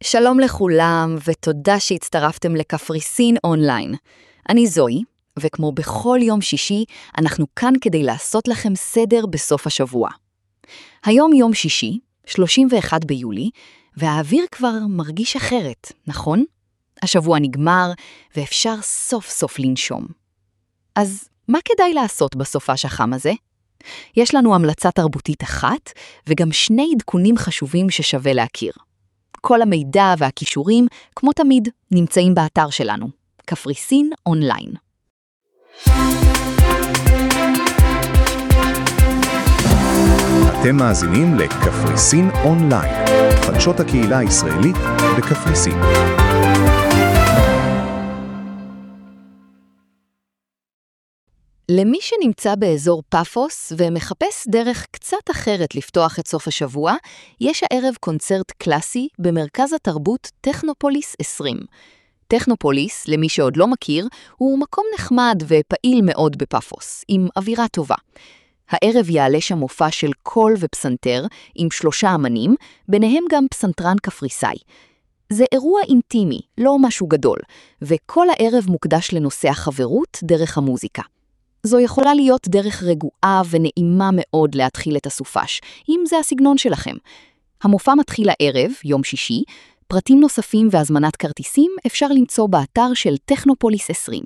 שלום לכולם ותודה שהצטרפתם לקפריסין אונליין. אני זוהי, וכמו בכל יום שישי, אנחנו כאן כדי לעשות לכם סדר בסוף השבוע. היום יום שישי, 31 ביולי, והאוויר כבר מרגיש אחרת, נכון? השבוע נגמר ואפשר סוף סוף לנשום. אז מה כדאי לעשות בסופש החם הזה? יש לנו המלצה תרבותית אחת וגם שני עדכונים חשובים ששווה להכיר. כל המידע והכישורים, כמו תמיד, נמצאים באתר שלנו, קפריסין אונליין. אתם מאזינים לקפריסין אונליין, חדשות הקהילה הישראלית בקפריסין. למי שנמצא באזור פאפוס ומחפש דרך קצת אחרת לפתוח את סוף השבוע, יש הערב קונצרט קלאסי במרכז התרבות טכנופוליס 20. טכנופוליס, למי שעוד לא מכיר, הוא מקום נחמד ופעיל מאוד בפאפוס, עם אווירה טובה. הערב יעלה שם מופע של קול ופסנתר עם 3 אמנים, ביניהם גם פסנתרן קפריסאי. זה אירוע אינטימי, לא משהו גדול, וכל הערב מוקדש לנושא החברות דרך המוזיקה. זו יכולה להיות דרך רגועה ונעימה מאוד להתחיל את הסופש, אם זה הסגנון שלכם. המופע מתחיל הערב, יום שישי, פרטים נוספים והזמנת כרטיסים אפשר למצוא באתר של טכנופוליס 20.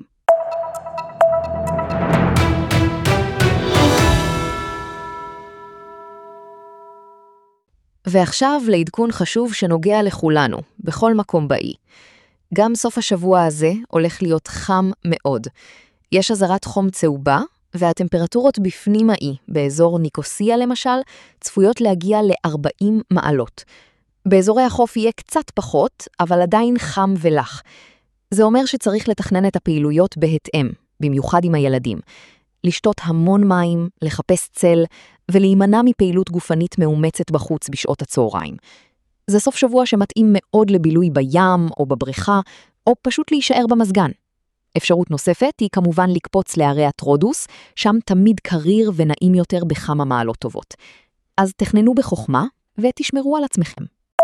ועכשיו לעדכון חשוב שנוגע לכולנו, בכל מקום באי. גם סוף השבוע הזה הולך להיות חם מאוד. יש אזהרת חום צהובה, והטמפרטורות בפנים האי, באזור ניקוסיה למשל, צפויות להגיע ל-40 מעלות. באזורי החוף יהיה קצת פחות, אבל עדיין חם ולח. זה אומר שצריך לתכנן את הפעילויות בהתאם, במיוחד עם הילדים. לשתות המון מים, לחפש צל, ולהימנע מפעילות גופנית מאומצת בחוץ בשעות הצהריים. זה סוף שבוע שמתאים מאוד לבילוי בים או בבריכה, או פשוט להישאר במזגן. אפשרות נוספת היא כמובן לקפוץ לערי הטרודוס, שם תמיד קריר ונעים יותר בכמה מעלות טובות. אז תכננו בחוכמה ותשמרו על עצמכם.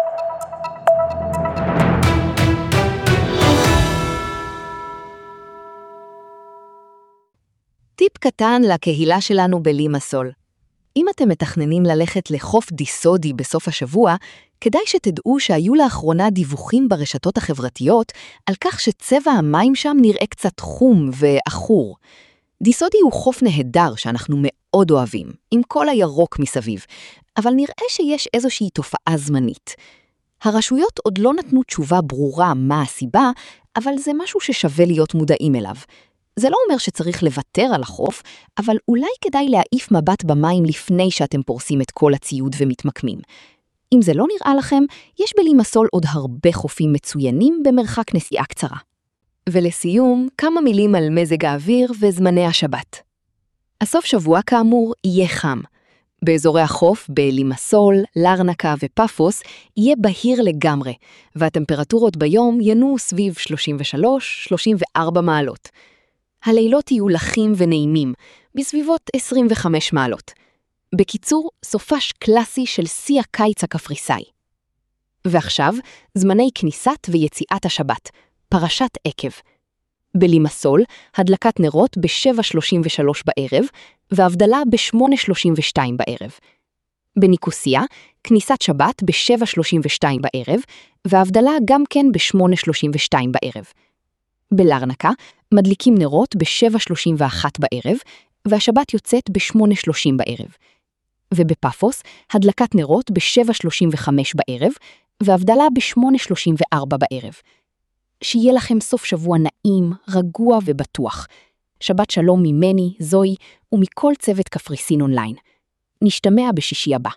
טיפ קטן לקהילה שלנו בלימסול. אם אתם מתכננים ללכת לחוף דיסודי בסוף השבוע, כדאי שתדעו שהיו לאחרונה דיווחים ברשתות החברתיות על כך שצבע המים שם נראה קצת חום ואחור. דיסודי הוא חוף נהדר שאנחנו מאוד אוהבים, עם כל הירוק מסביב, אבל נראה שיש איזושהי תופעה זמנית. הרשויות עוד לא נתנו תשובה ברורה מה הסיבה, אבל זה משהו ששווה להיות מודעים אליו. זה לא אומר שצריך לוותר על החוף, אבל אולי כדאי להעיף מבט במים לפני שאתם פורסים את כל הציוד ומתמקמים. אם זה לא נראה לכם, יש בלימסול עוד הרבה חופים מצוינים במרחק נסיעה קצרה. ולסיום, כמה מילים על מזג האוויר וזמני השבת. הסוף שבוע כאמור יהיה חם. באזורי החוף, בלימסול, לרנקה ופאפוס, יהיה בהיר לגמרי, והטמפרטורות ביום ינועו סביב 33-34 מעלות. הלילות יהיו לחים ונעימים, בסביבות 25 מעלות. בקיצור, סופש קלאסי של שיא הקיץ הקפריסאי. ועכשיו, זמני כניסת ויציאת השבת, פרשת עקב. בלימסול, הדלקת נרות ב-7:33 בערב, והבדלה ב-8:32 בערב. בניקוסיה, כניסת שבת ב-7:32 בערב, והבדלה גם כן ב-8:32 בערב. בלרנקה, מדליקים נרות ב-7:31 בערב, והשבת יוצאת ב-8:30 בערב. ובפאפוס, הדלקת נרות ב-7:35 בערב, והבדלה ב-8:34 בערב. שיהיה לכם סוף שבוע נעים, רגוע ובטוח. שבת שלום ממני, זוהי, ומכל צוות קפריסין אונליין. נשתמע בשישי הבא.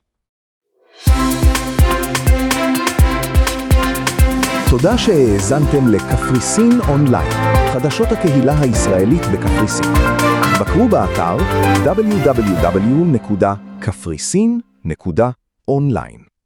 תודה שהאזנתם לקפריסין אונליין, חדשות הקהילה הישראלית בקפריסין. בקרו באתר www.kafrisin.online